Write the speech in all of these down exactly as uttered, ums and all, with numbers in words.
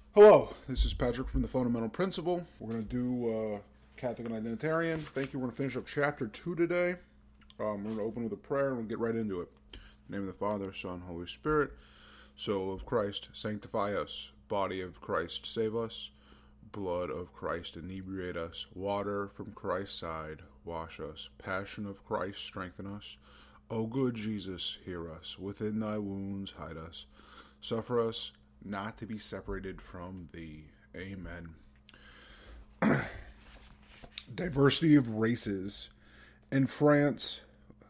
Hello, this is Patrick from the Fundamental Principle. We're going to do uh, Catholic and Identitarian. Thank you. We're going to finish up chapter two today. Um, we're going to open with a prayer and we'll get right into it. In the name of the Father, Son, Holy Spirit. Soul of Christ, sanctify us. Body of Christ, save us. Blood of Christ, inebriate us. Water from Christ's side, wash us. Passion of Christ, strengthen us. O good Jesus, hear us. Within thy wounds, hide us. Suffer us not to be separated from thee. Amen. Diversity of races. In France,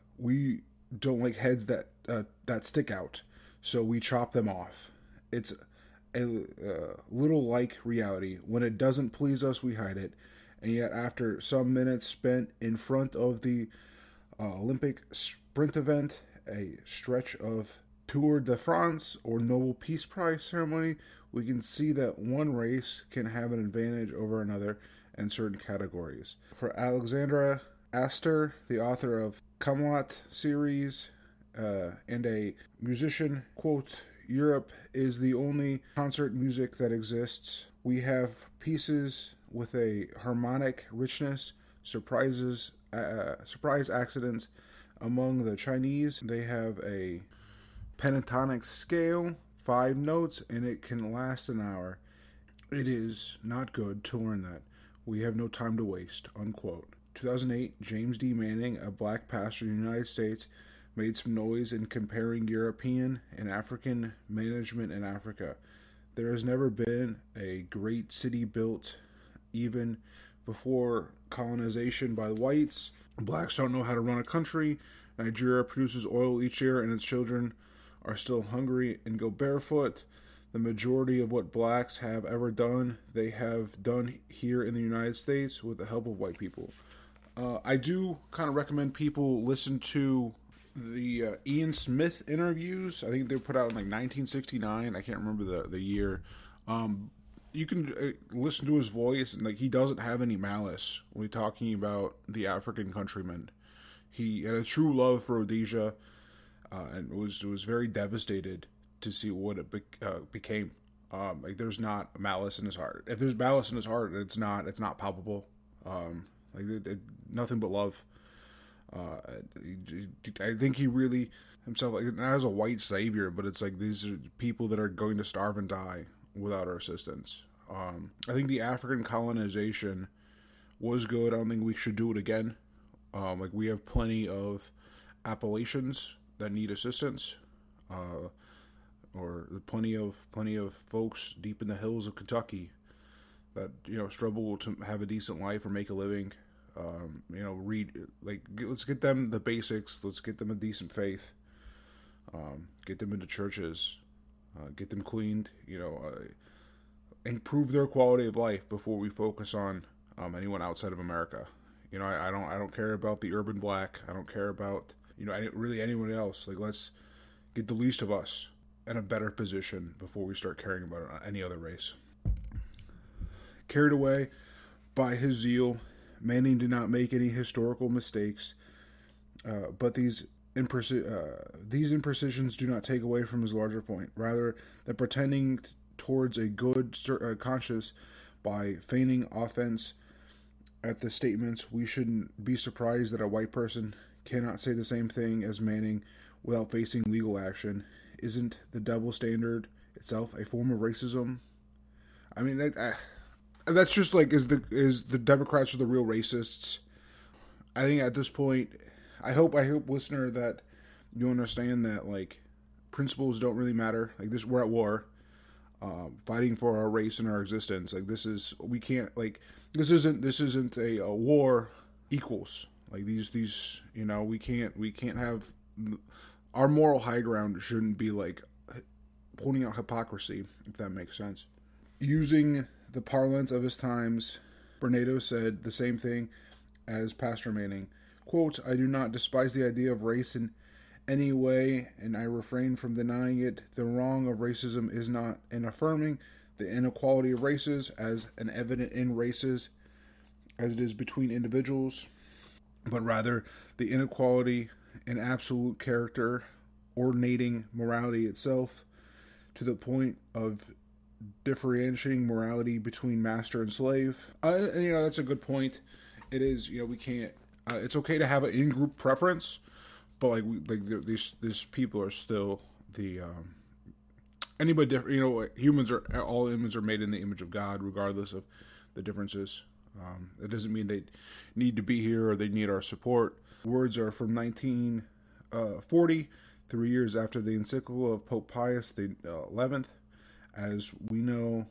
we don't like heads that uh, that stick out, so we chop them off. It's a uh, little like reality. When it doesn't please us, we hide it. And yet, after some minutes spent in front of the uh, Olympic sprint event, a stretch of Tour de France or Nobel Peace Prize ceremony, we can see that one race can have an advantage over another in certain categories. For Alexandra Astor, the author of Camelot series, uh, and a musician, quote, Europe is the only concert music that exists. We have pieces with a harmonic richness, surprises, uh, surprise accidents. Among the Chinese, they have a pentatonic scale, five notes, and it can last an hour. It is not good to learn that. We have no time to waste, unquote. two thousand eight, James D. Manning, a black pastor in the United States, made some noise in comparing European and African management in Africa. There has never been a great city built even before colonization by the whites. Blacks don't know how to run a country. Nigeria produces oil each year and its children are still hungry and go barefoot. The majority of what blacks have ever done, they have done here in the United States with the help of white people. Uh, I do kind of recommend people listen to the uh, Ian Smith interviews. I think they were put out in like nineteen sixty-nine. I can't remember the, the year. Um, you can uh, listen to his voice, and like he doesn't have any malice when he's talking about the African countrymen. He had a true love for Rhodesia. Uh, and was was very devastated to see what it be, uh, became. Um, like there's not malice in his heart. If there's malice in his heart, it's not it's not palpable. Um, like it, it, nothing but love. Uh, I think he really himself, like not as a white savior, but it's like these are people that are going to starve and die without our assistance. Um, I think the African colonization was good. I don't think we should do it again. Um, like we have plenty of Appalachians that need assistance, uh, or plenty of plenty of folks deep in the hills of Kentucky that you know struggle to have a decent life or make a living. Um, you know, read like let's get them the basics. Let's get them a decent faith. Um, get them into churches. Uh, get them cleaned. You know, uh, improve their quality of life before we focus on um, anyone outside of America. You know, I, I don't I don't care about the urban black. I don't care about You know, really anyone else. Like, let's get the least of us in a better position before we start caring about any other race. Carried away by his zeal, Manning did not make any historical mistakes, uh, but these impreci- uh, these imprecisions do not take away from his larger point. Rather, that pretending towards a good uh, conscience by feigning offense at the statements, we shouldn't be surprised that a white person cannot say the same thing as Manning without facing legal action. Isn't the double standard itself a form of racism? I mean, that, uh, that's just like, is the is the Democrats are the real racists? I think at this point, I hope I hope listener that you understand that like principles don't really matter. Like this, we're at war, um, fighting for our race and our existence. Like this is we can't like this isn't this isn't a, a war equals. Like these, these, you know, we can't, we can't have, our moral high ground shouldn't be like pointing out hypocrisy, if that makes sense. Using the parlance of his times, Bernardo said the same thing as Pastor Manning. Quote, I do not despise the idea of race in any way, and I refrain from denying it. The wrong of racism is not in affirming the inequality of races as an evident in races as it is between individuals, but rather the inequality in absolute character, ordinating morality itself, to the point of differentiating morality between master and slave. Uh, and, you know, that's a good point. It is, you know, we can't, uh, it's okay to have an in-group preference, but like, we, like these, these people are still the, um, anybody different, you know, humans are, all humans are made in the image of God, regardless of the differences. Um, it doesn't mean they need to be here or they need our support. Words are from nineteen forty, three years after the encyclical of Pope Pius the eleventh. As we know,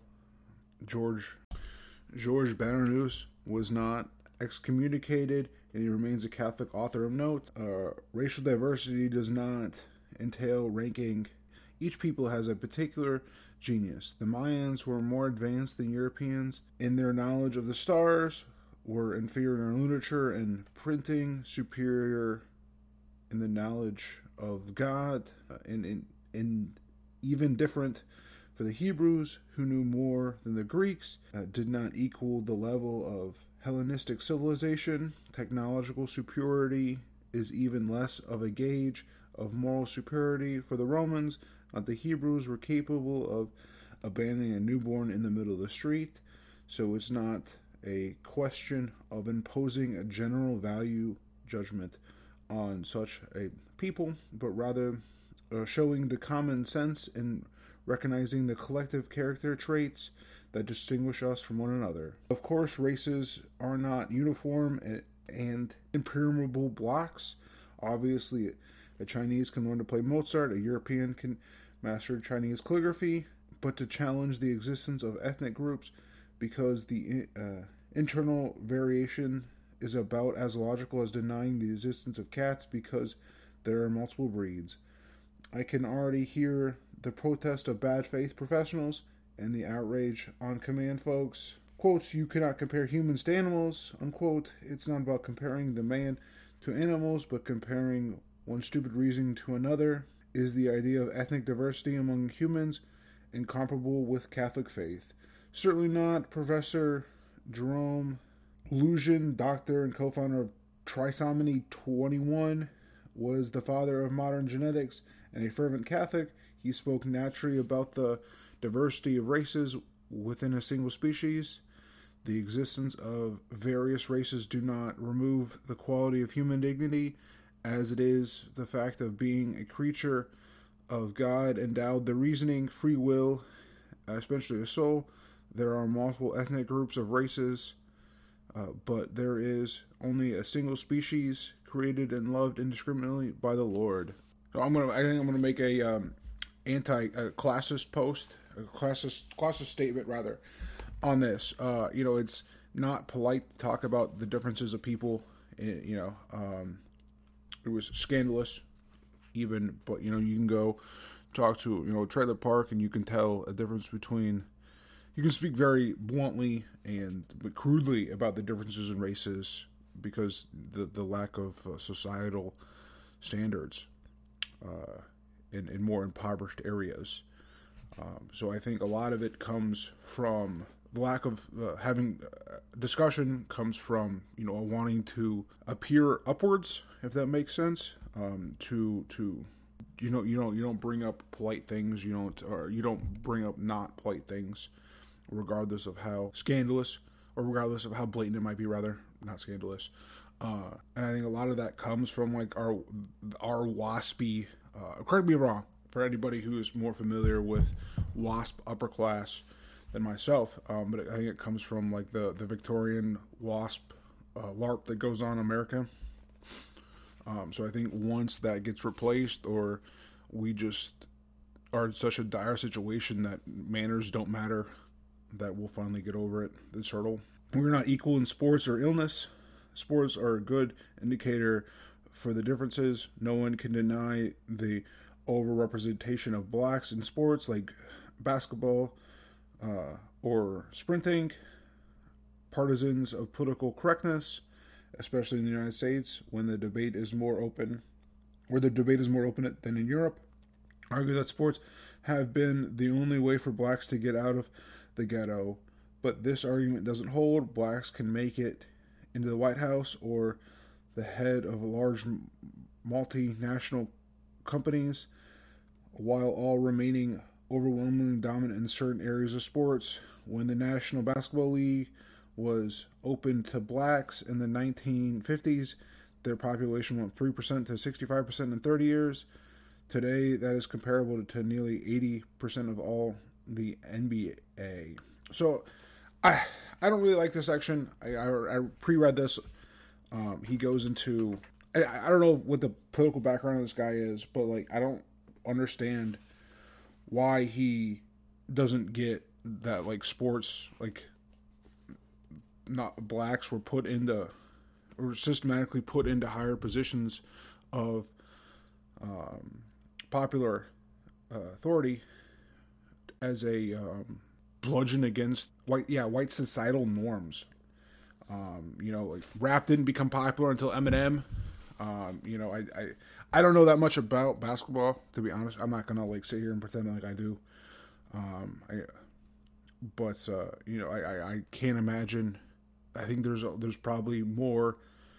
George George Bernanos was not excommunicated, and he remains a Catholic author of note. Uh, racial diversity does not entail ranking. Each people has a particular genius. The Mayans were more advanced than Europeans in their knowledge of the stars, were inferior in literature and printing, superior in the knowledge of God, uh, and, and, and even different for the Hebrews, who knew more than the Greeks, uh, did not equal the level of Hellenistic civilization. Technological superiority is even less of a gauge of moral superiority for the Romans. Not the Hebrews were capable of abandoning a newborn in the middle of the street, so it's not a question of imposing a general value judgment on such a people, but rather uh, showing the common sense and recognizing the collective character traits that distinguish us from one another. Of course, races are not uniform and, and impermeable blocks. Obviously, a Chinese can learn to play Mozart, a European can master Chinese calligraphy, but to challenge the existence of ethnic groups because the uh, internal variation is about as logical as denying the existence of cats because there are multiple breeds. I can already hear the protest of bad faith professionals and the outrage on command folks. Quote, you cannot compare humans to animals, unquote. It's not about comparing the man to animals, but comparing one stupid reason to another. Is the idea of ethnic diversity among humans incomparable with Catholic faith? Certainly not. Professor Jerome Lujan, doctor and co-founder of Trisomy twenty-one, was the father of modern genetics and a fervent Catholic. He spoke naturally about the diversity of races within a single species. The existence of various races do not remove the quality of human dignity, as it is the fact of being a creature of God endowed the reasoning, free will, especially a soul. There are multiple ethnic groups of races, uh, but there is only a single species created and loved indiscriminately by the Lord. So I'm gonna, I think I'm gonna make a um, anti-classist post, a classist, classist statement rather, on this. Uh, you know, it's not polite to talk about the differences of people. You know, um, it was scandalous, even. But you know, you can go talk to you know trailer park, and you can tell a difference between. You can speak very bluntly and crudely about the differences in races because the the lack of uh, societal standards uh, in in more impoverished areas. Um, so I think a lot of it comes from the lack of uh, having uh, discussion comes from you know wanting to appear upwards, if that makes sense. Um, to to you know you don't you don't bring up polite things. You don't or you don't bring up not polite things, regardless of how scandalous or regardless of how blatant it might be. Rather, not scandalous. Uh, and I think a lot of that comes from like our our waspy. Uh, correct me if I'm wrong. For anybody who is more familiar with WASP upper class than myself, um, but I think it comes from like the, the Victorian WASP uh, LARP that goes on in America. Um, so I think once that gets replaced, or we just are in such a dire situation that manners don't matter, that we'll finally get over it, this hurdle. We're not equal in sports or illness. Sports are a good indicator for the differences. No one can deny the overrepresentation of blacks in sports like basketball uh, or sprinting. Partisans of political correctness, especially in the United States, when the debate is more open, where the debate is more open than in Europe, argue that sports have been the only way for blacks to get out of the ghetto. But this argument doesn't hold. Blacks can make it into the White House or the head of large multinational companies, while all remaining overwhelmingly dominant in certain areas of sports. When the National Basketball League was open to blacks in the nineteen fifties, their population went three percent to sixty-five percent in thirty years. Today, that is comparable to nearly eighty percent of all the N B A. So, I I don't really like this section. I, I, I pre-read this. Um, he goes into... I, I don't know what the political background of this guy is, but like I don't understand why he doesn't get that like sports, like not blacks were put into or systematically put into higher positions of um, popular uh, authority as a um, bludgeon against white, yeah, white societal norms. Um, you know, like rap didn't become popular until Eminem. Um, you know, I, I I don't know that much about basketball, to be honest. I'm not gonna like sit here and pretend like I do. Um, I, but uh, you know, I, I, I can't imagine. I think there's a, there's probably more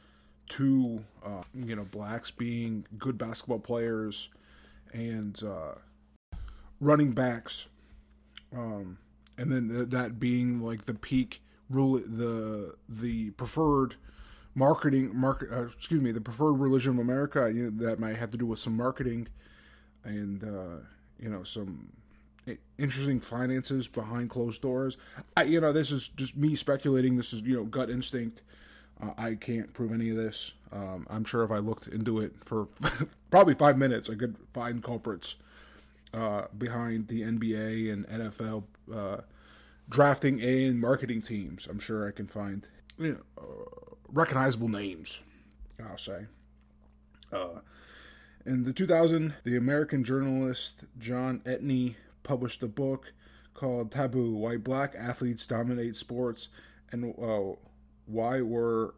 to uh, you know blacks being good basketball players and uh, running backs, um, and then th- that being like the peak rule, the the preferred marketing market. Uh, excuse me, the preferred religion of America. You know, that might have to do with some marketing and uh, you know some interesting finances behind closed doors. I, you know, this is just me speculating. This is, you know, gut instinct. Uh, I can't prove any of this. Um, I'm sure if I looked into it for probably five minutes, I could find culprits uh, behind the N B A and N F L uh, drafting and marketing teams. I'm sure I can find, you know, uh, recognizable names, I'll say. Uh, in the two thousand, the American journalist John Etney published a book called Taboo: Why Black Athletes Dominate Sports and uh, why we're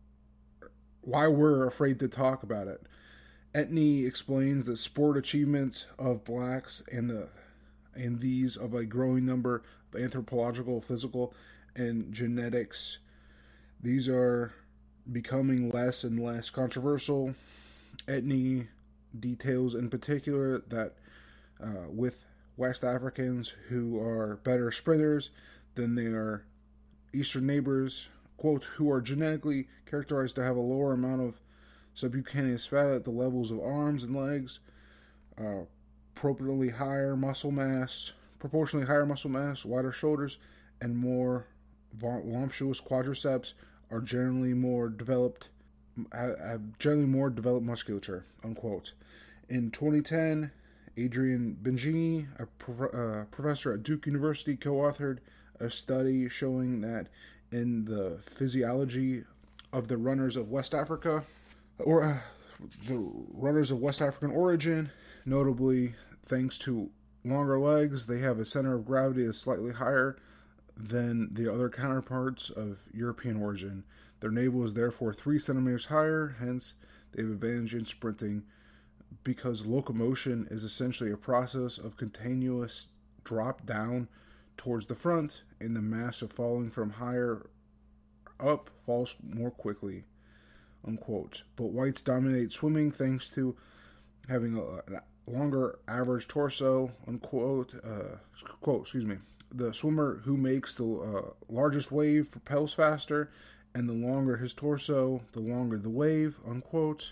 why we're afraid to talk about it. Etney explains the sport achievements of blacks and the and these of a growing number of anthropological, physical, and genetics. These are becoming less and less controversial. Etney details in particular that uh, with West Africans who are better sprinters than their Eastern neighbors, quote, who are genetically characterized to have a lower amount of subcutaneous fat at the levels of arms and legs, uh, proportionally higher muscle mass, proportionally higher muscle mass, wider shoulders, and more voluptuous quadriceps are generally more developed, have generally more developed musculature, unquote. In twenty ten, Adrian Bengini, a prof- uh, professor at Duke University, co-authored a study showing that in the physiology of the runners of West Africa, or uh, the runners of West African origin, notably thanks to longer legs, they have a center of gravity that's slightly higher than the other counterparts of European origin. Their navel is therefore three centimeters higher, hence they have advantage in sprinting, because locomotion is essentially a process of continuous drop down towards the front, and the mass of falling from higher up falls more quickly, unquote. But whites dominate swimming thanks to having a, a longer average torso, unquote. Uh, quote, excuse me. The swimmer who makes the uh, largest wave propels faster, and the longer his torso, the longer the wave, unquote.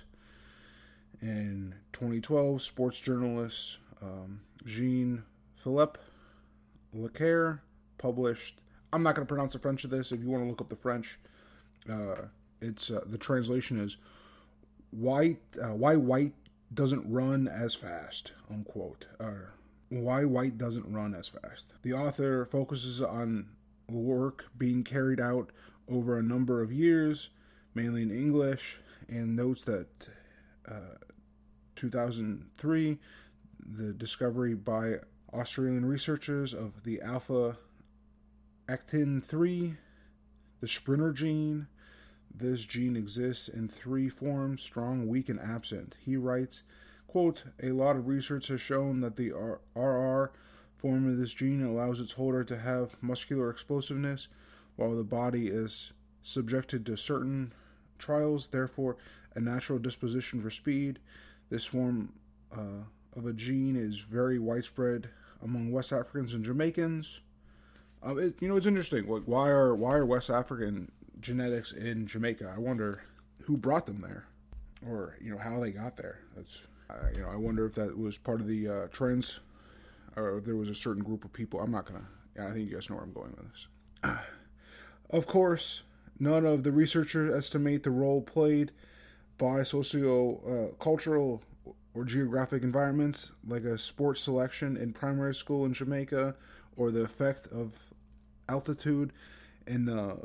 In twenty twelve, sports journalist um, Jean-Philippe Leclerc published, I'm not going to pronounce the French of this. If you want to look up the French, uh, it's uh, the translation is why uh, why white doesn't run as fast, unquote. Or why white doesn't run as fast. The author focuses on the work being carried out over a number of years, mainly in English, and notes that uh, two thousand three, the discovery by Australian researchers of the alpha actin three, the sprinter gene. This gene exists in three forms: strong, weak, and absent. He writes, quote, a lot of research has shown that the R R form of this gene allows its holder to have muscular explosiveness while the body is subjected to certain trials, therefore a natural disposition for speed. This form uh, of a gene is very widespread among West Africans and Jamaicans. Um, it, you know, it's interesting. Like, why are why are West African genetics in Jamaica? I wonder who brought them there, or you know how they got there. That's uh, you know, I wonder if that was part of the uh, trends, or if there was a certain group of people. I'm not gonna. Yeah, I think you guys know where I'm going with this. Uh, of course, none of the researchers estimate the role played by socio-cultural uh, or geographic environments, like a sports selection in primary school in Jamaica, or the effect of altitude and the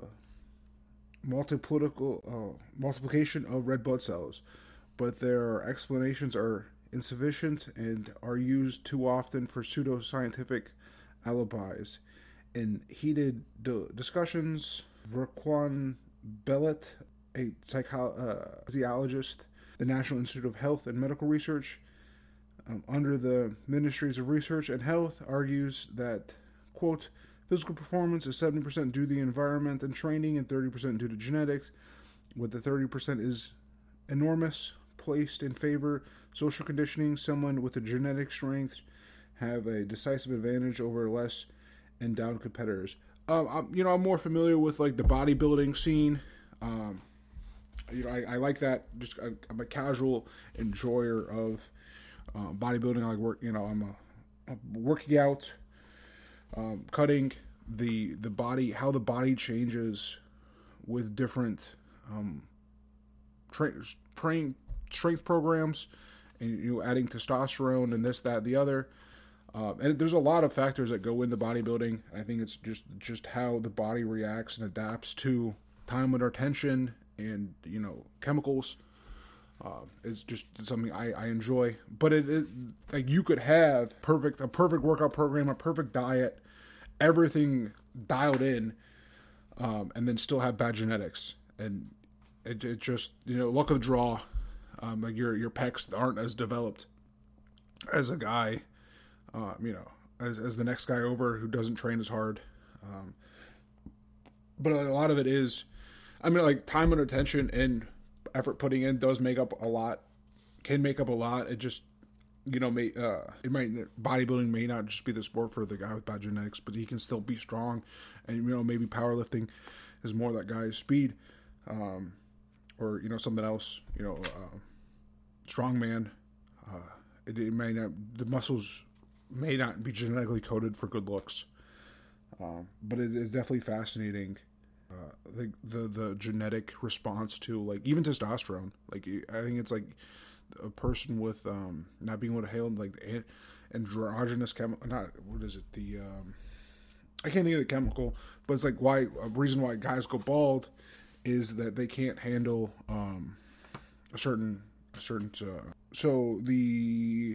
multiplical uh, multiplication of red blood cells. But their explanations are insufficient and are used too often for pseudoscientific alibis. In heated d- discussions, Verquan Bellet, a psycho- uh, physiologist, the National Institute of Health and Medical Research, um, under the Ministries of Research and Health, argues that, quote, physical performance is seventy percent due to the environment and training and thirty percent due to genetics, with the thirty percent is enormous, placed in favor social conditioning. Someone with a genetic strength have a decisive advantage over less endowed competitors. Um, I'm, you know, I'm more familiar with like the bodybuilding scene. Um, you know, I, I like that. Just I, I'm a casual enjoyer of uh, bodybuilding. I like work. You know, I'm a, a working out. Um, cutting the the body, how the body changes with different um, tra- train, strength programs, and you know, adding testosterone and this, that, the other. Um, and there's a lot of factors that go into bodybuilding. I think it's just just how the body reacts and adapts to time under tension and you know chemicals. Uh, it's just something I, I enjoy, but it, it like you could have perfect a perfect workout program, a perfect diet, everything dialed in, um, and then still have bad genetics, and it, it just you know luck of the draw. Um, like your your pecs aren't as developed as a guy, uh, you know, as as the next guy over who doesn't train as hard. Um, but a lot of it is, I mean, like time under tension and effort putting in does make up a lot, can make up a lot. It just, you know, may uh, it might bodybuilding may not just be the sport for the guy with bad genetics, but he can still be strong, and you know maybe powerlifting is more that guy's speed, um, or you know something else. You know, uh, strongman. Uh, it, it may not the muscles may not be genetically coded for good looks, um, but it is definitely fascinating. Uh, the, the the genetic response to like even testosterone. Like I think it's like a person with um, not being able to handle like the androgynous chemical. Not what is it? The um, I can't think of the chemical, but it's like why a reason why guys go bald is that they can't handle um, a certain a certain. Uh, so the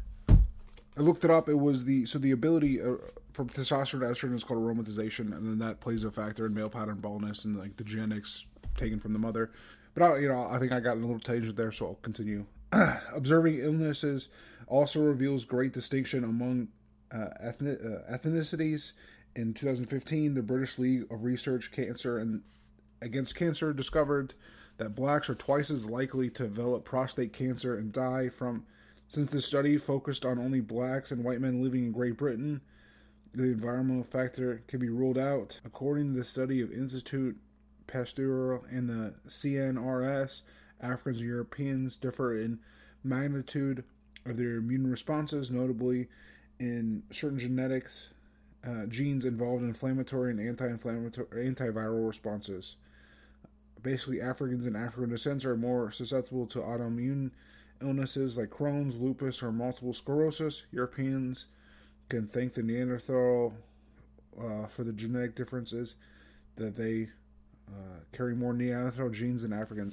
I looked it up. It was the so the ability uh, from testosterone to estrogen is called aromatization, and then that plays a factor in male pattern baldness and like the genetics taken from the mother. But I, you know, I think I got a little tangent there, so I'll continue. Observing illnesses also reveals great distinction among uh, ethnic, uh, ethnicities. In two thousand fifteen, the British League of Research Cancer and Against Cancer discovered that blacks are twice as likely to develop prostate cancer and die from. Since the study focused on only blacks and white men living in Great Britain, the environmental factor can be ruled out. According to the study of Institute Pasteur and the C N R S, Africans and Europeans differ in magnitude of their immune responses, notably in certain genetics uh, genes involved in inflammatory and anti-inflammatory, antiviral responses. Basically, Africans and African descent are more susceptible to autoimmune illnesses like Crohn's, lupus, or multiple sclerosis. Europeans can thank the Neanderthal uh, for the genetic differences that they uh, carry more Neanderthal genes than Africans.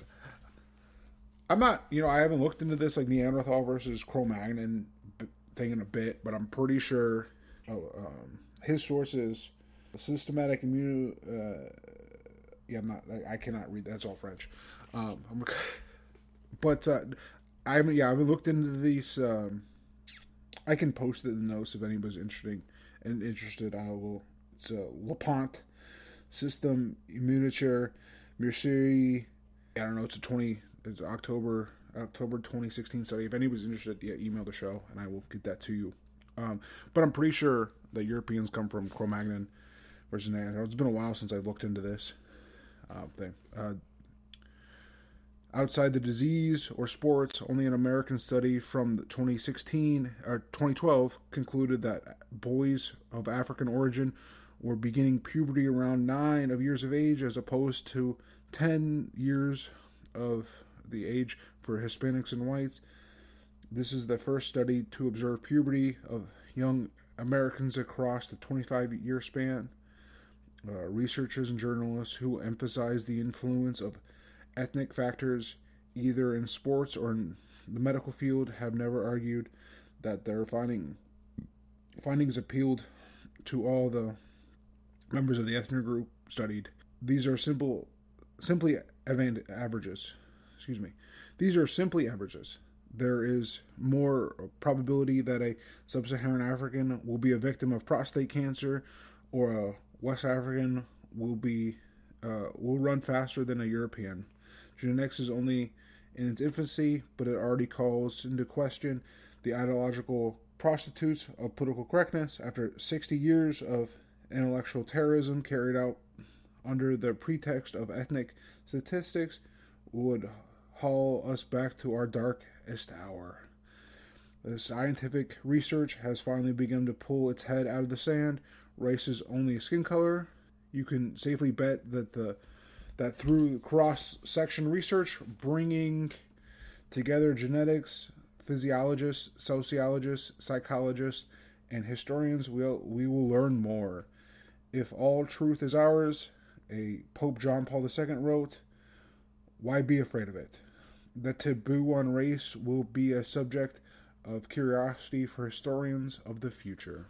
I'm not, you know, I haven't looked into this like Neanderthal versus Cro-Magnon thing in a bit, but I'm pretty sure oh, um, his sources, systematic immune. Uh, yeah, I'm not. I cannot read. That's all French. Um, I'm, but. Uh, I haven't, yeah, I've looked into these. Um, I can post it in the notes if anybody's interesting and interested. I will. It's a LePont System Immuniture Mercury. I don't know. It's a twenty. It's October October twenty sixteen study. If anybody's interested, yeah, email the show and I will get that to you. Um, but I'm pretty sure that Europeans come from Cro-Magnon versus Neanderthal. It's been a while since I looked into this uh, thing. Uh, outside the disease or sports, only an American study from twenty sixteen or twenty twelve concluded that boys of African origin were beginning puberty around nine of years of age, as opposed to ten years of the age for Hispanics and whites. This is the first study to observe puberty of young Americans across the twenty-five year span. Uh, researchers and journalists who emphasize the influence of ethnic factors, either in sports or in the medical field, have never argued that their finding, findings appealed to all the members of the ethnic group studied. These are simple, simply averages. Excuse me. These are simply averages. There is more probability that a sub-Saharan African will be a victim of prostate cancer, or a West African will be uh, will run faster than a European. Genetics is only in its infancy, but it already calls into question the ideological prostitutes of political correctness. After sixty years of intellectual terrorism carried out under the pretext of ethnic statistics, would haul us back to our darkest hour. The scientific research has finally begun to pull its head out of the sand. Race is only a skin color. You can safely bet that the that through cross-section research, bringing together genetics, physiologists, sociologists, psychologists, and historians, we'll, we will learn more. If all truth is ours, a Pope John Paul the Second wrote, why be afraid of it? The taboo on race will be a subject of curiosity for historians of the future.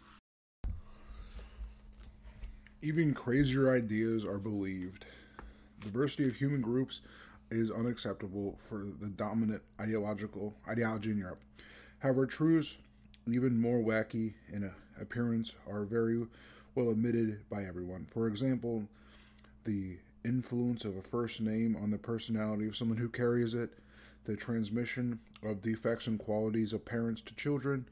Even crazier ideas are believed. Diversity of human groups is unacceptable for the dominant ideological ideology in Europe. However, truths even more wacky in appearance are very well admitted by everyone. For example, the influence of a first name on the personality of someone who carries it, the transmission of defects and qualities of parents to children,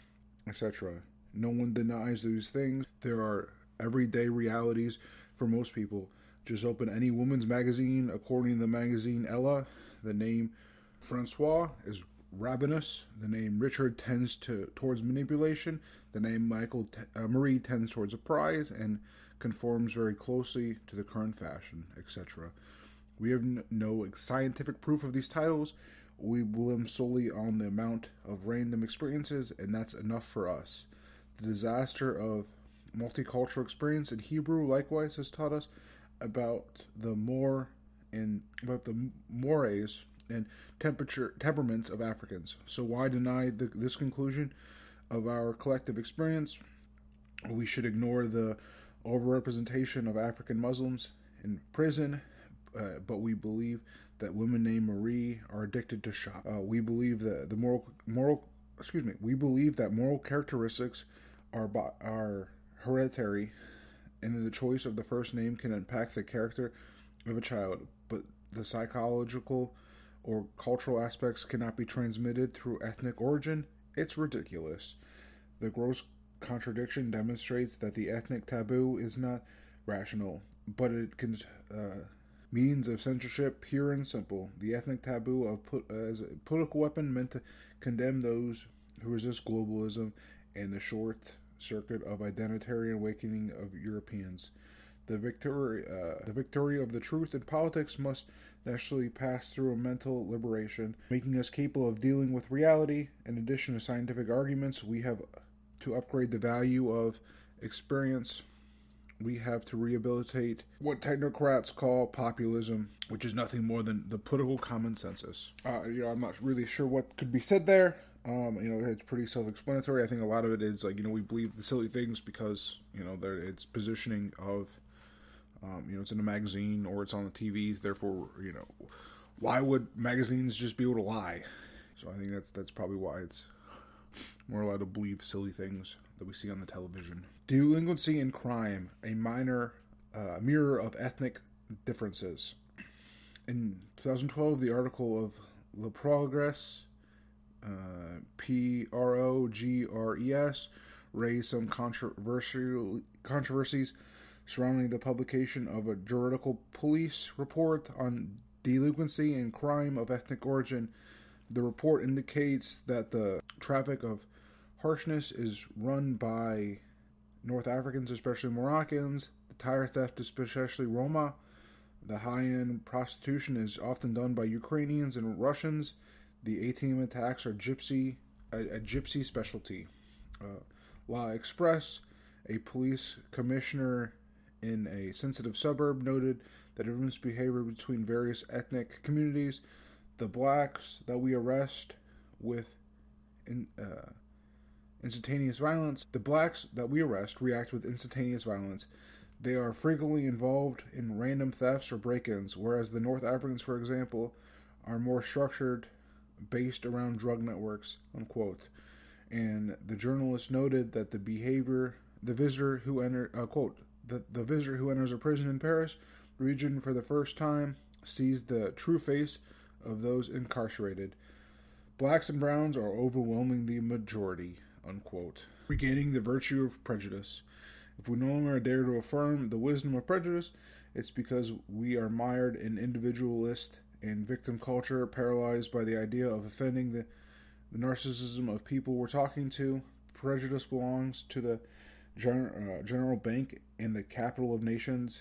et cetera. No one denies these things. There are everyday realities for most people. Just open any woman's magazine. According to the magazine Ella, the name Francois is ravenous. The name Richard tends to towards manipulation. The name Michael uh, Marie tends towards a prize and conforms very closely to the current fashion, et cetera. We have n- no scientific proof of these titles. We blame solely on the amount of random experiences, and that's enough for us. The disaster of multicultural experience in Hebrew likewise has taught us about the more and about the mores and temperature temperaments of Africans. So why deny the, this conclusion of our collective experience? We should ignore the overrepresentation of African Muslims in prison, uh, but we believe that women named Marie are addicted to shop. Uh, we believe that the moral moral excuse me. We believe that moral characteristics are are hereditary, and the choice of the first name can impact the character of a child, but the psychological or cultural aspects cannot be transmitted through ethnic origin. It's ridiculous. The gross contradiction demonstrates that the ethnic taboo is not rational, but it can uh, means of censorship, pure and simple. The ethnic taboo of put, uh, as a political weapon meant to condemn those who resist globalism and the short circuit of identitarian awakening of Europeans. The victory, uh, the victory of the truth in politics must necessarily pass through a mental liberation, making us capable of dealing with reality. In addition to scientific arguments, we have to upgrade the value of experience. We have to rehabilitate what technocrats call populism, which is nothing more than the political common census. Uh, you know, I'm not really sure what could be said there. Um, you know, it's pretty self-explanatory. I think a lot of it is like, you know, we believe the silly things because, you know, it's positioning of, um, you know, it's in a magazine or it's on the T V. Therefore, you know, why would magazines just be able to lie? So I think that's that's probably why it's more allowed to believe silly things that we see on the television. Delinquency and crime, a minor uh, mirror of ethnic differences. In twenty twelve, the article of Le Progrès uh, P R O G R E S, raised some controversial controversies surrounding the publication of a juridical police report on delinquency and crime of ethnic origin. The report indicates that the traffic of harshness is run by North Africans, especially Moroccans, the tire theft, especially Roma, the high-end prostitution is often done by Ukrainians and Russians, the A T M attacks are gypsy, a, a gypsy specialty. Uh, La Express, a police commissioner in a sensitive suburb, noted the difference behavior between various ethnic communities. The blacks that we arrest with in, uh, instantaneous violence, the blacks that we arrest react with instantaneous violence. They are frequently involved in random thefts or break-ins, whereas the North Africans, for example, are more structured, based around drug networks, unquote. And the journalist noted that the behavior, the visitor who enter, uh, quote, the, the visitor who enters a prison in Paris region for the first time sees the true face of those incarcerated. Blacks and browns are overwhelming the majority, unquote. Regaining the virtue of prejudice. If we no longer dare to affirm the wisdom of prejudice, it's because we are mired in individualist and victim culture, paralyzed by the idea of offending the, the narcissism of people we're talking to. Prejudice belongs to the gener- uh, general bank and the capital of nations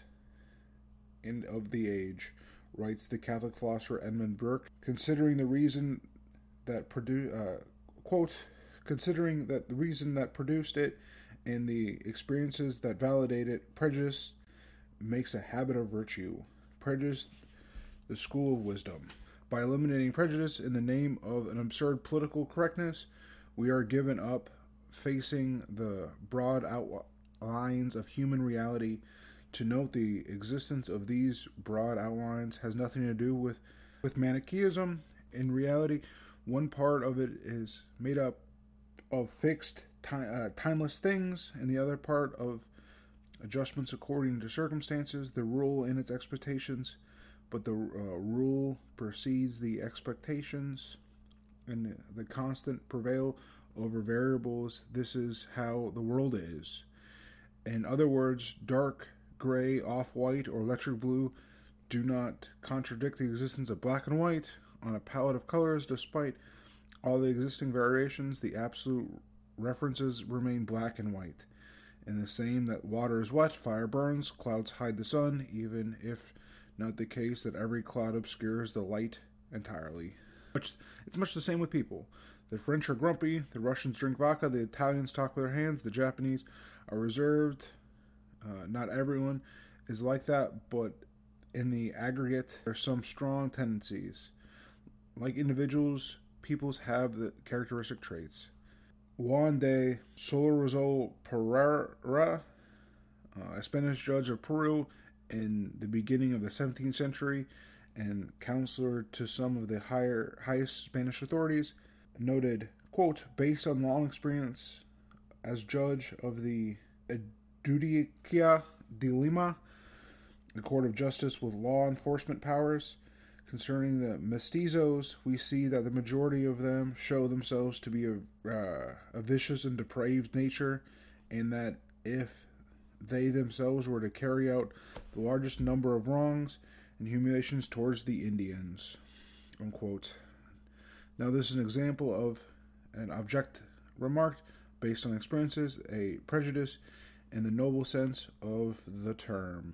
and of the age, writes the Catholic philosopher Edmund Burke. Considering the reason that produ- uh, quote, considering that the reason that produced it and the experiences that validate it, prejudice makes a habit of virtue. Prejudice, the school of wisdom. By eliminating prejudice in the name of an absurd political correctness, we are given up facing the broad outlines of human reality. To note the existence of these broad outlines has nothing to do with, with Manichaeism. In reality, one part of it is made up of fixed, time, uh, timeless things, and the other part of adjustments according to circumstances, the rule and its expectations. But the uh, rule precedes the expectations, and the constant prevail over variables. This is how the world is. In other words, dark gray, off-white, or electric blue do not contradict the existence of black and white on a palette of colors. Despite all the existing variations, the absolute references remain black and white. And the same that water is wet, fire burns, clouds hide the sun, even if not the case that every cloud obscures the light entirely. It's much the same with people. The French are grumpy, the Russians drink vodka, the Italians talk with their hands, the Japanese are reserved. Uh, not everyone is like that, but in the aggregate, there are some strong tendencies. Like individuals, peoples have the characteristic traits. Juan de Solorzano Pereira, uh, a Spanish judge of Peru in the beginning of the seventeenth century and counselor to some of the higher highest Spanish authorities, noted, quote, based on long experience as judge of the Audiencia de Lima, the court of justice with law enforcement powers, concerning the mestizos, we see that the majority of them show themselves to be a, uh, a vicious and depraved nature, and that if they themselves were to carry out the largest number of wrongs and humiliations towards the Indians, unquote. Now this is an example of an object remarked based on experiences, a prejudice in the noble sense of the term.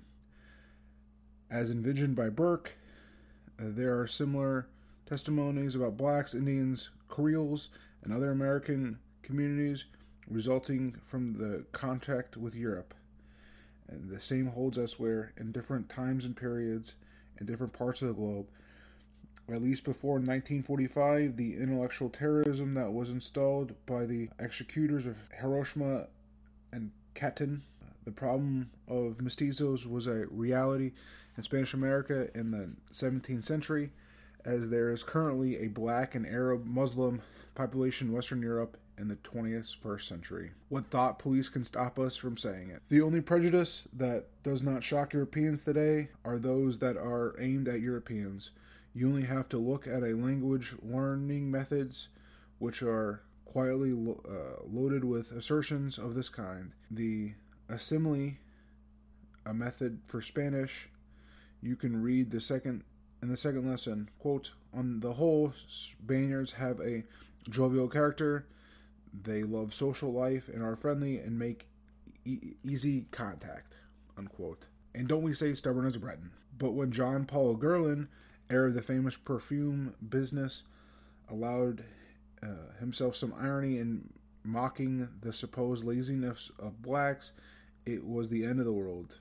As envisioned by Burke, uh, there are similar testimonies about blacks, Indians, Creoles, and other American communities resulting from the contact with Europe. And the same holds elsewhere in different times and periods in different parts of the globe. At least before nineteen forty-five, the intellectual terrorism that was installed by the executors of Hiroshima and Katyn, the problem of mestizos was a reality in Spanish America in the seventeenth century, as there is currently a black and Arab Muslim population in Western Europe in the twenty-first century. What thought police can stop us from saying it? The only prejudice that does not shock Europeans today are those that are aimed at Europeans. You only have to look at a language learning methods which are quietly lo- uh, loaded with assertions of this kind. The assembly, a method for Spanish, you can read the second in the second lesson. Quote, on the whole, Spaniards have a jovial character. They love social life and are friendly and make e- easy contact. Unquote. And don't we say stubborn as a Breton? But when John Paul Guerlain, heir of the famous perfume business, allowed uh, himself some irony in mocking the supposed laziness of blacks, it was the end of the world.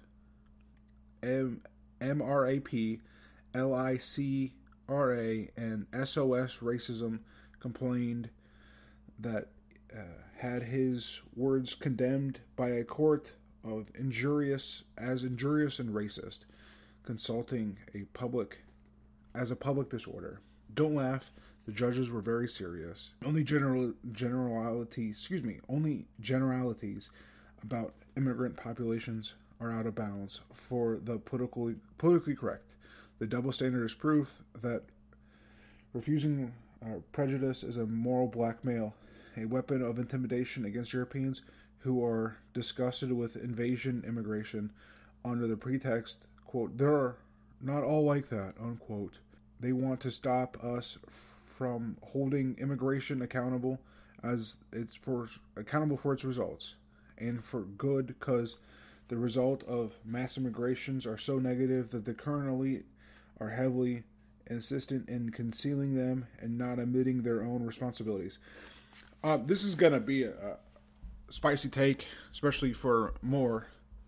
M R A P, L I C R A, and S O S Racism complained that uh, had his words condemned by a court of injurious as injurious and racist, consulting a public as a public disorder. Don't laugh. The judges were very serious. Only general generalities, excuse me, only generalities about immigrant populations are out of bounds for the politically politically correct. The double standard is proof that refusing uh, prejudice is a moral blackmail, a weapon of intimidation against Europeans who are disgusted with invasion immigration under the pretext, quote, they're not all like that, unquote. They want to stop us from holding immigration accountable as it's for accountable for its results, and for good, because the result of mass immigrations are so negative that the current elite are heavily insistent in concealing them and not admitting their own responsibilities. Uh, this is going to be a, a spicy take, especially for more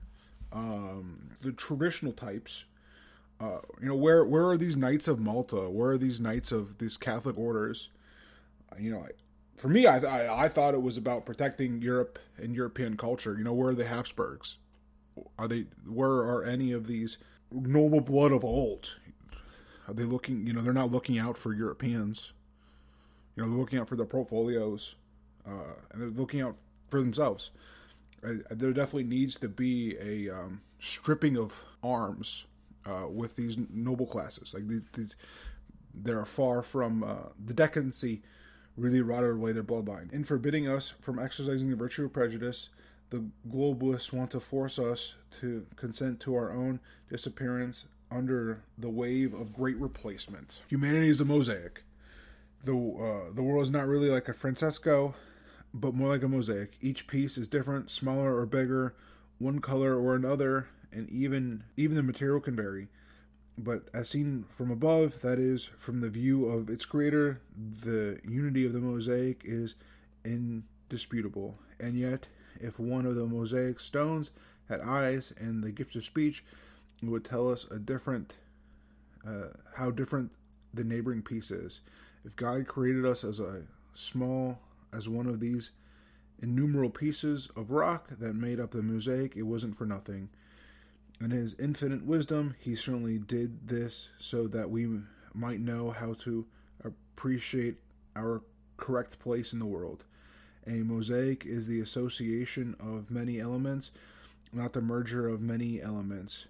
um, the traditional types. Uh, you know, where where are these Knights of Malta? Where are these Knights of these Catholic orders? Uh, you know, I, for me, I, I I thought it was about protecting Europe and European culture. You know, where are the Habsburgs? Are they? Where are any of these noble blood of old? Are they looking? You know, they're not looking out for Europeans. You know, they're looking out for their portfolios, uh, and they're looking out for themselves. Uh, there definitely needs to be a um, stripping of arms uh, with these noble classes. Like these, these they're far from uh, the decadency. Really rotted away their bloodline. In forbidding us from exercising the virtue of prejudice, the globalists want to force us to consent to our own disappearance under the wave of great replacement. Humanity is a mosaic. The uh, the world is not really like a Francesco, but more like a mosaic. Each piece is different, smaller or bigger, one color or another, and even even the material can vary. But as seen from above, that is, from the view of its creator, the unity of the mosaic is indisputable. And yet, if one of the mosaic stones had eyes and the gift of speech, it would tell us a different, uh, how different the neighboring piece is. If God created us as a small, as one of these innumerable pieces of rock that made up the mosaic, it wasn't for nothing. In his infinite wisdom, he certainly did this so that we might know how to appreciate our correct place in the world. A mosaic is the association of many elements, not the merger of many elements.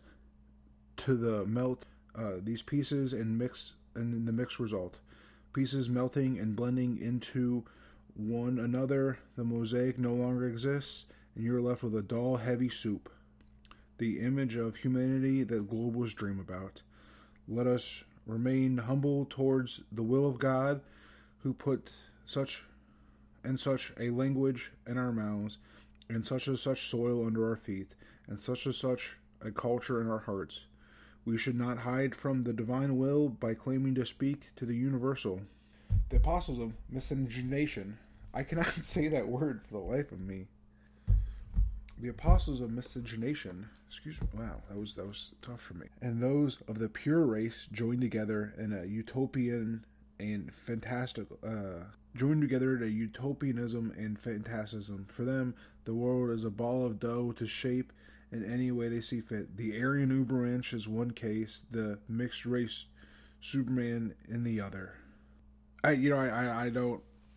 To the melt uh, these pieces and mix, and in the mixed result, pieces melting and blending into one another, the mosaic no longer exists, and you're left with a dull, heavy soup. The image of humanity that globalists dream about. Let us remain humble towards the will of God, who put such and such a language in our mouths, and such and such soil under our feet, and such and such a culture in our hearts. We should not hide from the divine will by claiming to speak to the universal. The apostles of miscegenation. I cannot say that word for the life of me. The apostles of miscegenation, excuse me, wow, that was that was tough for me. And those of the pure race joined together in a utopian and fantastic, uh, joined together in a utopianism and fantasism. For them, the world is a ball of dough to shape in any way they see fit. The Aryan Ubermensch is one case, the mixed race Superman in the other. I, you know, I, I, I don't.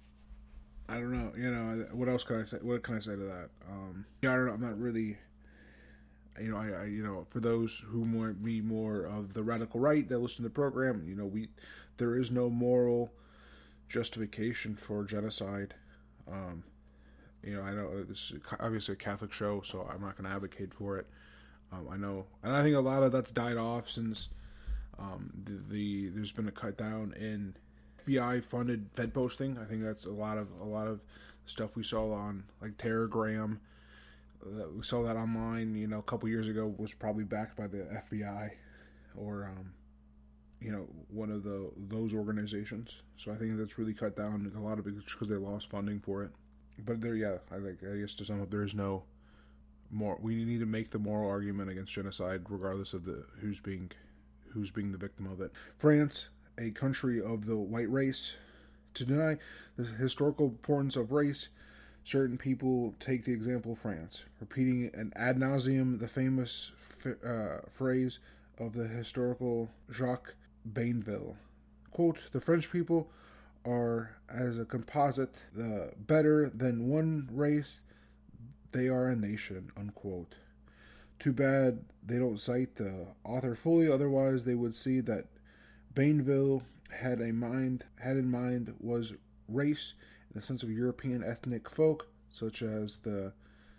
I don't know, you know, what else can I say? What can I say to that? Um, yeah, I don't know. I'm not really, you know, I, I, you know, for those who might be more of the radical right that listen to the program, you know, we, there is no moral justification for genocide. Um, you know, I know this is obviously a Catholic show, so I'm not going to advocate for it. Um, I know, and I think a lot of that's died off since um, the, the there's been a cut down in F B I funded Fed posting. I think that's a lot of a lot of stuff we saw on like Telegram. That we saw that online, you know, a couple years ago was probably backed by the F B I or um, you know, one of the those organizations. So I think that's really cut down. A lot of it because they lost funding for it. But there, yeah, I think I guess to sum up, there is no more. We need to make the moral argument against genocide, regardless of the who's being who's being the victim of it. France, a country of the white race, to deny the historical importance of race, certain people take the example of France, repeating an ad nauseum the famous uh, phrase of the historical Jacques Bainville. Quote, the French people are, as a composite, the better than one race, they are a nation, unquote. Too bad they don't cite the author fully, otherwise they would see that Bainville had a mind had in mind was race in the sense of European ethnic folk, such as the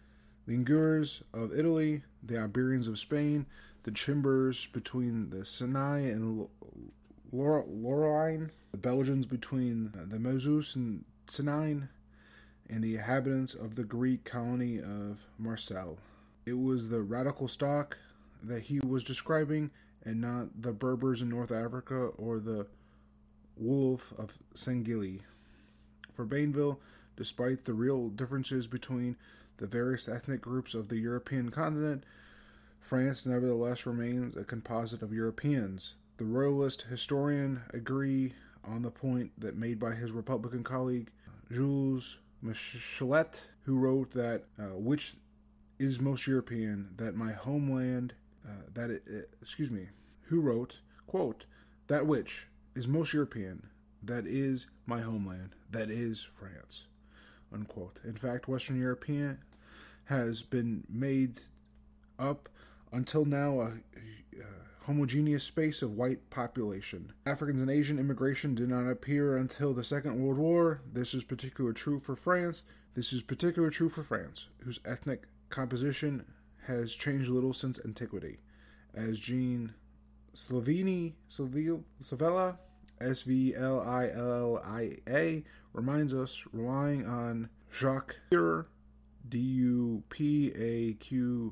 Ligures of Italy, the Iberians of Spain, the Chimbers between the Sinai and Lorraine, the Belgians between the Moselle and Sinai, and the inhabitants of the Greek colony of Marseille. It was the radical stock that he was describing, and not the Berbers in North Africa or the Wolf of Sangili. For Bainville, despite the real differences between the various ethnic groups of the European continent, France nevertheless remains a composite of Europeans. The royalist historian agree on the point that made by his Republican colleague Jules Michelet, who wrote that uh, which is most European, that my homeland, uh, that it, uh, excuse me, who wrote, quote, that which is most European, that is my homeland, that is France, unquote. In fact, Western European has been made up until now a, a homogeneous space of white population. Africans and Asian immigration did not appear until the Second World War. This is particularly true for France. This is particularly true for France, whose ethnic composition has changed little since antiquity. As Jean Slavini, Savella, S V L I L I A, reminds us, relying on Jacques Dupier, D U P A Q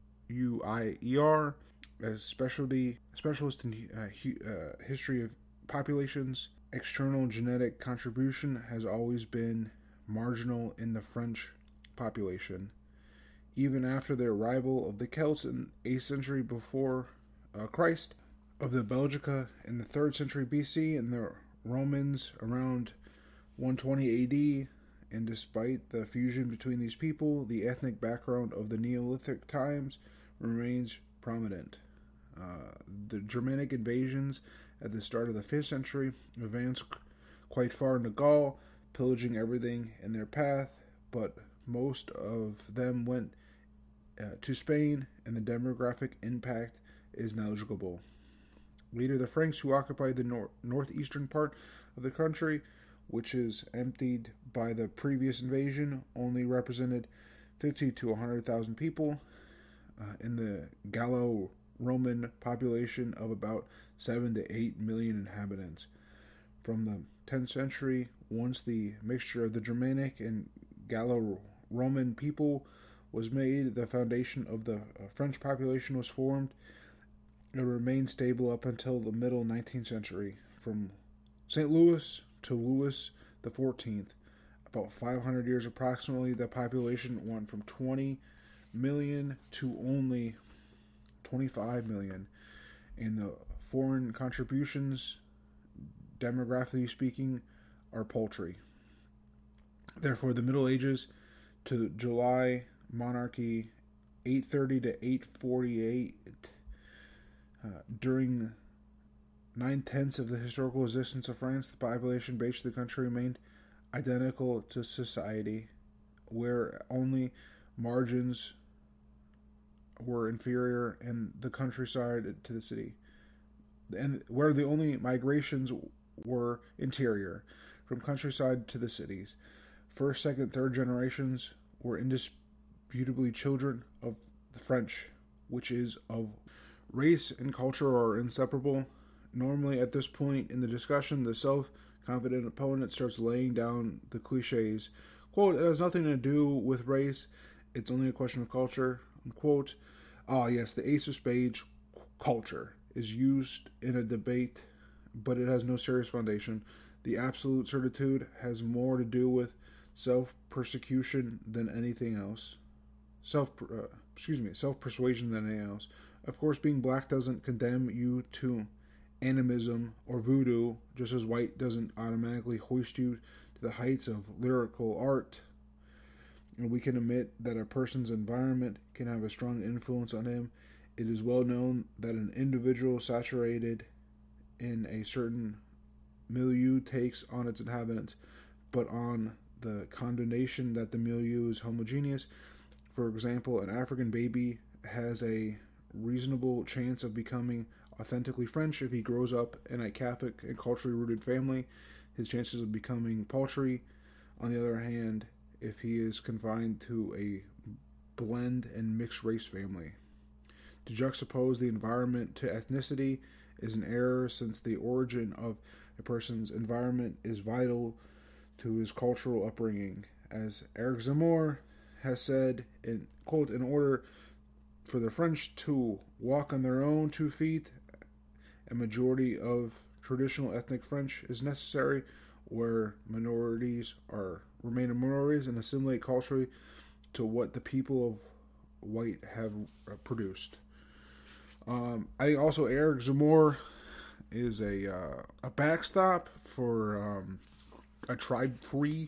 U I E R, a specialty, specialist in uh, hu, uh, history of populations. External genetic contribution has always been marginal in the French population. Even after the arrival of the Celts in eighth century before uh, Christ, of the Belgica in the third century B C, and the Romans around one twenty A D, and despite the fusion between these people, the ethnic background of the Neolithic times remains prominent. Uh, the Germanic invasions at the start of the fifth century advanced quite far into Gaul, pillaging everything in their path, but most of them went uh, to Spain, and the demographic impact is negligible. Later, the Franks, who occupied the nor- northeastern part of the country, which is emptied by the previous invasion, only represented fifty to one hundred thousand people uh, in the Gallo-Roman population of about seven to eight million inhabitants. From the tenth century, once the mixture of the Germanic and Gallo-Roman people was made, the foundation of the uh, French population was formed. It remained stable up until the middle nineteenth century. From Saint Louis to Louis the fourteenth, about five hundred years approximately, the population went from twenty million to only twenty-five million. And the foreign contributions, demographically speaking, are paltry. Therefore, the Middle Ages to July monarchy, eight thirty to eight forty-eight, uh, during nine-tenths of the historical existence of France, the population base of the country remained identical to society, where only margins were inferior and the countryside to the city, and where the only migrations were interior. from countryside to the cities. First, second, third generations were indisputably children of the French, which is of race and culture are inseparable. Normally, at this point in the discussion, the self-confident opponent starts laying down the cliches. Quote, it has nothing to do with race, it's only a question of culture. Unquote. Ah, yes, the ace of spades, culture, is used in a debate, but it has no serious foundation. The absolute certitude has more to do with self-persecution than anything else. Self, uh, excuse me, self-persuasion than anything else. Of course, being black doesn't condemn you to animism or voodoo, just as white doesn't automatically hoist you to the heights of lyrical art. And we can admit that a person's environment can have a strong influence on him. It is well known that an individual saturated in a certain milieu takes on its inhabitants, but on the condemnation that the milieu is homogeneous. For example, an African baby has a reasonable chance of becoming authentically French if he grows up in a Catholic and culturally rooted family. His chances of becoming paltry. On the other hand, if he is confined to a blend and mixed race family. To juxtapose the environment to ethnicity is an error, since the origin of a person's environment is vital to his cultural upbringing. As Eric Zemmour has said, in quote, in order for the French to walk on their own two feet, a majority of traditional ethnic French is necessary, where minorities are remain minorities and assimilate culturally to what the people of white have produced. Um, I think also Eric Zemmour is a uh, a backstop for um, a tribe-free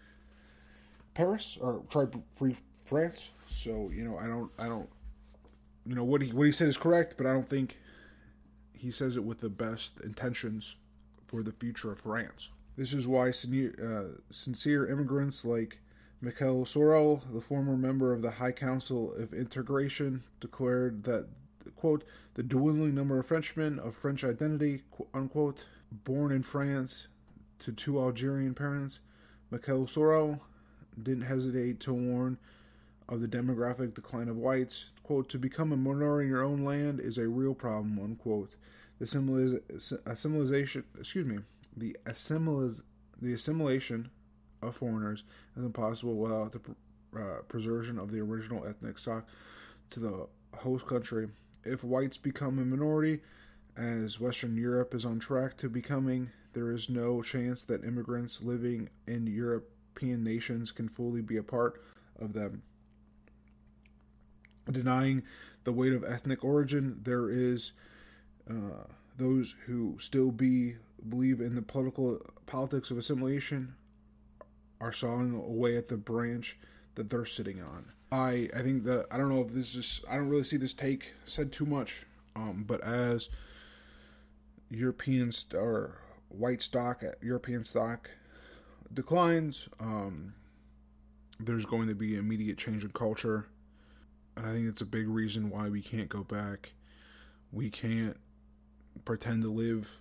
Paris or tribe-free France. So you know, I don't, I don't, you know what he what he said is correct, but I don't think he says it with the best intentions for the future of France. This is why sincere, uh, sincere immigrants like Michael Sorel, the former member of the High Council of Integration, declared that, quote, the dwindling number of Frenchmen of French identity, unquote, born in France to two Algerian parents. Michael Sorel didn't hesitate to warn of the demographic decline of whites. Quote, to become a minority in your own land is a real problem, unquote. The assimilation, excuse me, the assimiliz, the assimilation of foreigners is impossible without the uh, preservation of the original ethnic stock to the host country. If whites become a minority, as Western Europe is on track to becoming, there is no chance that immigrants living in European nations can fully be a part of them. Denying the weight of ethnic origin, there is uh, those who still be believe in the political politics of assimilation are sawing away at the branch that they're sitting on. I I think that I don't know if this is I don't really see this take said too much, um, but as European st- or white stock European stock declines, um, there's going to be immediate change in culture, and I think it's a big reason why we can't go back. We can't pretend to live.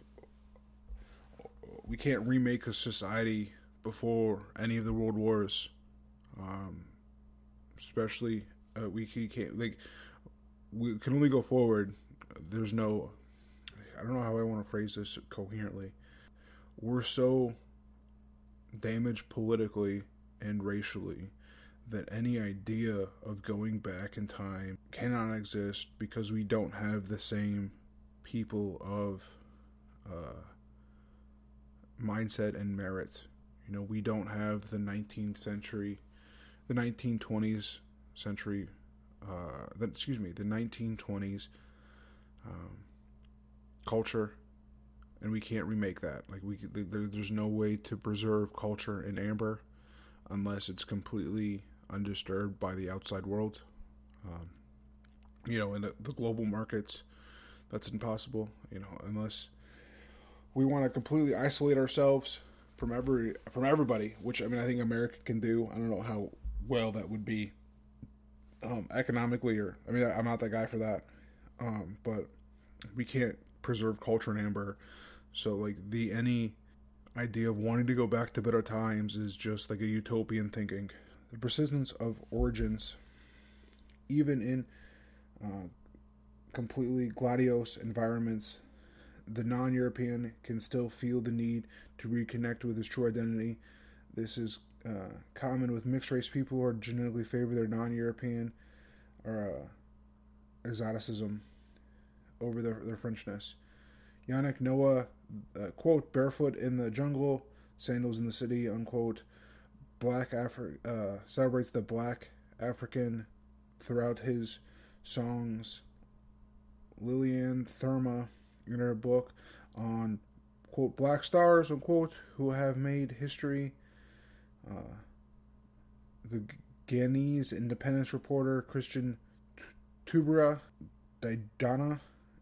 We can't remake the society before any of the world wars. Um, especially, uh, we can't, like, we can only go forward. There's no, I don't know how I want to phrase this coherently. We're so damaged politically and racially that any idea of going back in time cannot exist, because we don't have the same people of uh, mindset and merit. You know, we don't have the nineteenth century, the nineteen twenties century, uh, the, excuse me, the nineteen twenties um, culture, and we can't remake that. Like, we, there, there's no way to preserve culture in amber unless it's completely undisturbed by the outside world. Um, you know, in the, the global markets, that's impossible. You know, unless we want to completely isolate ourselves from every from everybody, which, I mean, I think America can do. I don't know how well that would be um, economically, or I mean, I'm not that guy for that. Um, but we can't preserve culture in amber. So, like, the any idea of wanting to go back to better times is just like a utopian thinking. The persistence of origins, even in uh, completely gladiose environments, the non-European can still feel the need to reconnect with his true identity. This is uh, common with mixed-race people who are genetically favor their non-European or uh, exoticism over their, their Frenchness. Yannick Noah, uh, quote, barefoot in the jungle, sandals in the city, unquote, black Afri- uh, celebrates the black African throughout his songs. Lillian Therma, in her book on, quote, black stars, unquote, who have made history. Uh, the Ghanese independence reporter Christian Tubera Didona,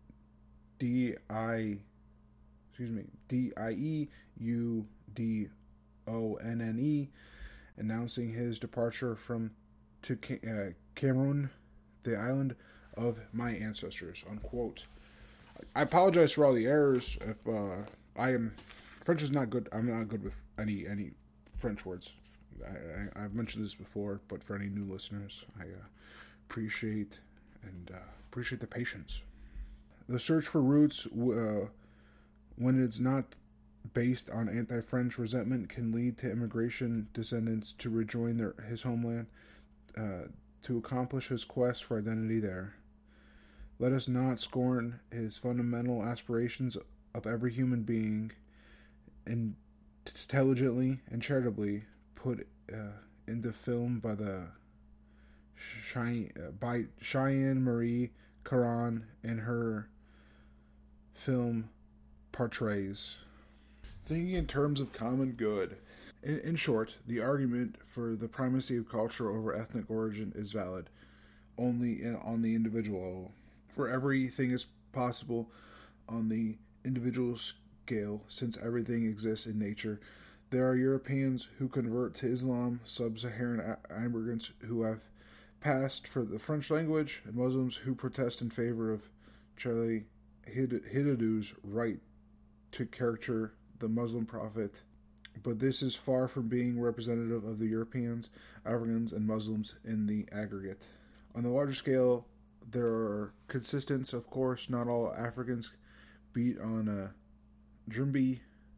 D I, excuse me, D I E U D O N N E, announcing his departure from to uh, Cameroon, the island of my ancestors, unquote. I apologize for all the errors. If uh, I am French is not good. I'm not good with any any French words. I, I, I've mentioned this before, but for any new listeners, I uh, appreciate and uh, appreciate the patience. The search for roots, uh, when it's not based on anti-French resentment, can lead to immigration descendants to rejoin their his homeland uh, to accomplish his quest for identity there. Let us not scorn his fundamental aspirations of every human being, and intelligently and charitably put uh, into film by the Chey- uh, by Cheyenne Marie Caron in her film Portraits. Thinking in terms of common good. In, in short, the argument for the primacy of culture over ethnic origin is valid only in, on the individual level. For everything is possible on the individual scale, since everything exists in nature. There are Europeans who convert to Islam, sub-Saharan immigrants who have passed for the French language, and Muslims who protest in favor of Charlie Hebdo's right to caricature the Muslim prophet. But this is far from being representative of the Europeans, Africans, and Muslims in the aggregate. On the larger scale, there are consistents, of course. Not all Africans beat on a djembe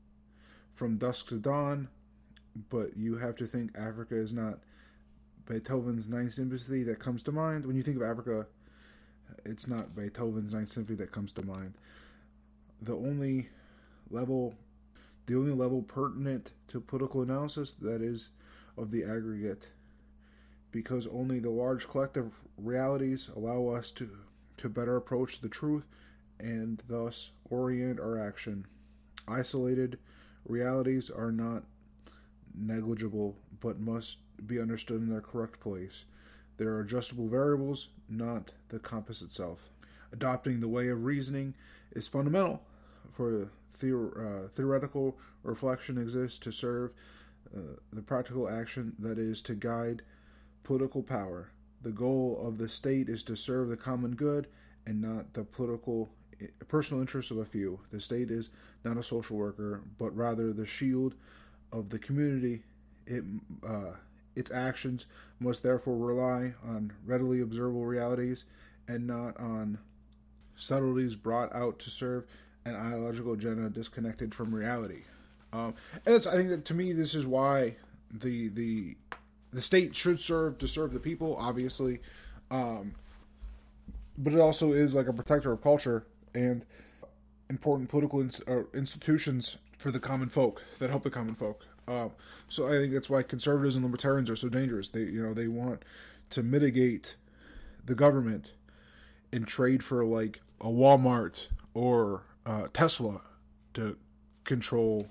from dusk to dawn, but you have to think Africa is not Beethoven's Ninth Symphony that comes to mind. When you think of Africa, it's not Beethoven's Ninth Symphony that comes to mind. The only level, the only level pertinent to political analysis, that is of the aggregate, because only the large collective realities allow us to, to better approach the truth and thus orient our action. Isolated realities are not negligible, but must be understood in their correct place. There are adjustable variables, not the compass itself. Adopting the way of reasoning is fundamental, for theor- uh, theoretical reflection exists to serve uh, the practical action, that is, to guide political power. The goal of the state is to serve the common good and not the political personal interests of a few. The state is not a social worker, but rather the shield of the community. It, uh, its actions must therefore rely on readily observable realities and not on subtleties brought out to serve an ideological agenda disconnected from reality. Um, and it's, I think that to me, this is why the the the state should serve to serve the people, obviously, um, but it also is like a protector of culture and important political in, uh, institutions for the common folk that help the common folk. Um, so I think that's why conservatives and libertarians are so dangerous. They, you know, they want to mitigate the government and trade for like a Walmart or uh, Tesla to control,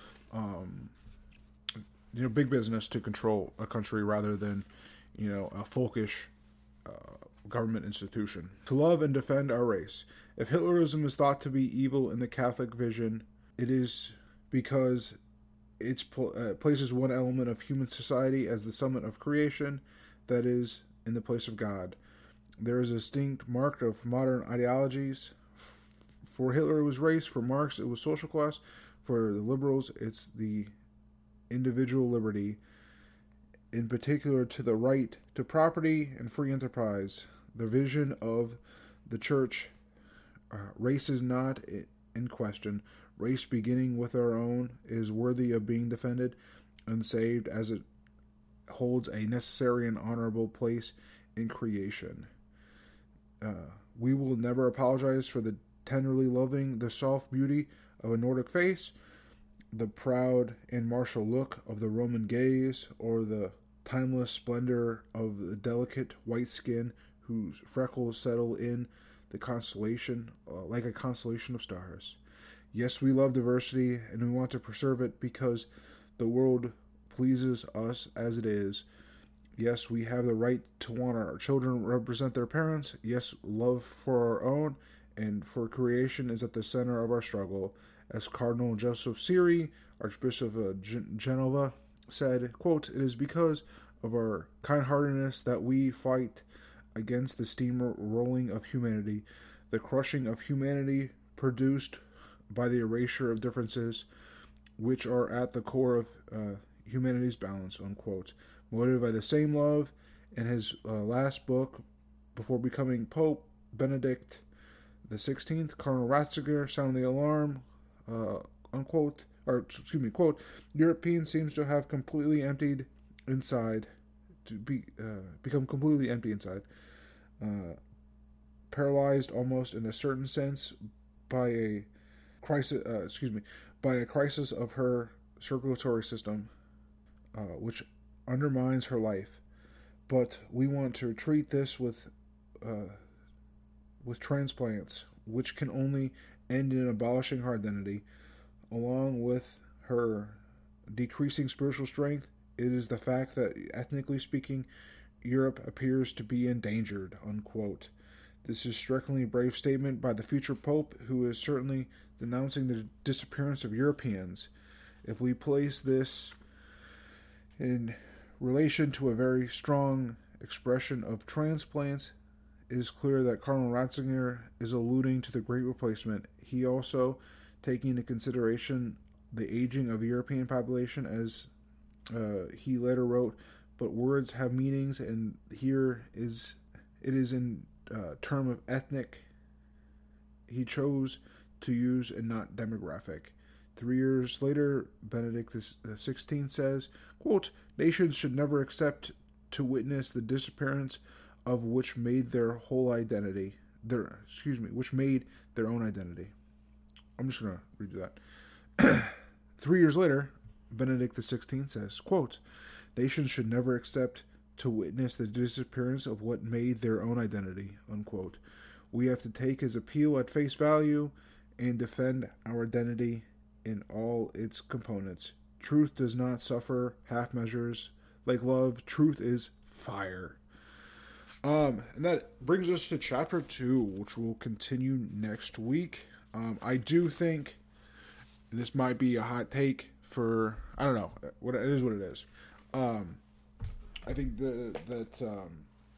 um, you know, big business to control a country rather than, you know, a folkish uh, government institution. To love and defend our race. If Hitlerism is thought to be evil in the Catholic vision, it is because it uh, places one element of human society as the summit of creation, that is, in the place of God. There is a distinct mark of modern ideologies. For Hitler, it was race. For Marx, it was social class. For the liberals, it's the individual liberty, in particular to the right to property and free enterprise. The vision of the church, uh, race is not in question. Race beginning with our own is worthy of being defended and saved, as it holds a necessary and honorable place in creation. Uh, we will never apologize for the tenderly loving, the soft beauty of a Nordic face, the proud and martial look of the Roman gaze, or the timeless splendor of the delicate white skin whose freckles settle in the constellation, uh, like a constellation of stars. Yes, we love diversity, and we want to preserve it because the world pleases us as it is. Yes, we have the right to want our children represent their parents. Yes, love for our own and for creation is at the center of our struggle. As Cardinal Joseph Siri, Archbishop of Gen- Genova, said, quote, "It is because of our kind-heartedness that we fight against the steamrolling of humanity, the crushing of humanity produced by the erasure of differences which are at the core of uh, humanity's balance," unquote. Motivated by the same love, in his uh, last book, before becoming Pope Benedict the sixteenth, Cardinal Ratzinger sounded the alarm, uh, unquote, or excuse me, quote, "European seems to have completely emptied inside, to be uh, become completely empty inside, uh, paralyzed almost in a certain sense by a crisis, uh, excuse me, by a crisis of her circulatory system, uh, which undermines her life. But we want to treat this with, uh, with transplants, which can only end in abolishing her identity, along with her decreasing spiritual strength. It is the fact that, ethnically speaking, Europe appears to be endangered," unquote. This is strikingly a brave statement by the future Pope, who is certainly denouncing the disappearance of Europeans. If we place this in relation to a very strong expression of transplants, it is clear that Cardinal Ratzinger is alluding to the Great Replacement. He also taking into consideration the aging of the European population, as uh, he later wrote, "But words have meanings, and here is it is in uh, term of ethnic he chose to use and not demographic." Three years later, Benedict the sixteenth says, quote, "Nations should never accept to witness the disappearance of which made their whole identity, their excuse me, which made their own identity." I'm just going to read that. Three years later, Benedict the sixteenth says, quote, "Nations should never accept to witness the disappearance of what made their own identity," unquote. We have to take his appeal at face value and defend our identity in all its components. Truth does not suffer half measures. Like love, truth is fire. Um, and that brings us to chapter two, which will continue next week. Um, I do think this might be a hot take for, I don't know, what it is what it is. Um, I think the, that um,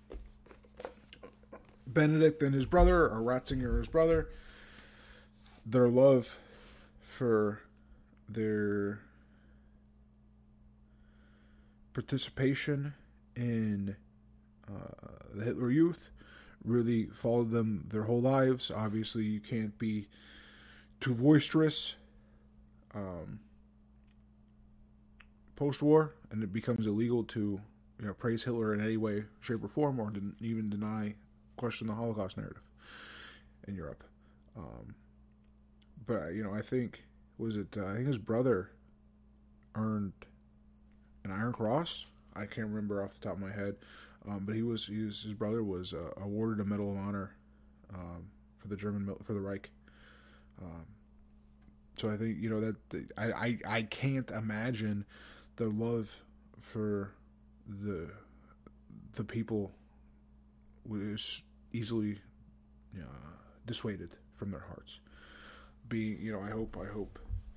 Benedict and his brother, or Ratzinger and his brother, their love for their participation in uh, the Hitler Youth really followed them their whole lives. Obviously, you can't be too boisterous um, post-war, and it becomes illegal to, you know, praise Hitler in any way, shape, or form, or even deny, question the Holocaust narrative in Europe. Um, but you know, I think was it? Uh, I think his brother earned an Iron Cross. I can't remember off the top of my head, um, but he was, he was his brother was uh, awarded a Medal of Honor um, for the German for the Reich. Um, so I think, you know, that the, I, I I can't imagine the love for the the people was easily uh, dissuaded from their hearts. Being, you know, I hope I hope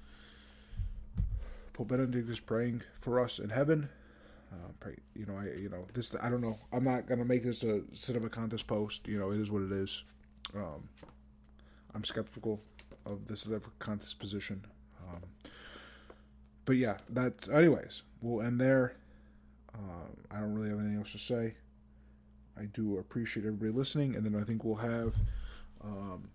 Pope Benedict is praying for us in heaven. Uh, pray, you know, I you know this. I don't know. I'm not gonna make this a cinema contest post. You know, it is what it is. Um, I'm skeptical of the cinema contest position. Um, but yeah, that's anyways. We'll end there. Um, I don't really have anything else to say. I do appreciate everybody listening, and then I think we'll have um,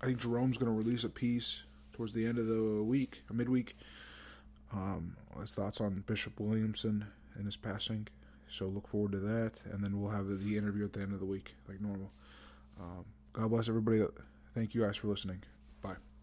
think Jerome's going to release a piece towards the end of the week, midweek. Um, his thoughts on Bishop Williamson and his passing. So look forward to that, and then we'll have the, the interview at the end of the week, like normal. Um, God bless everybody. Thank you guys for listening. Bye.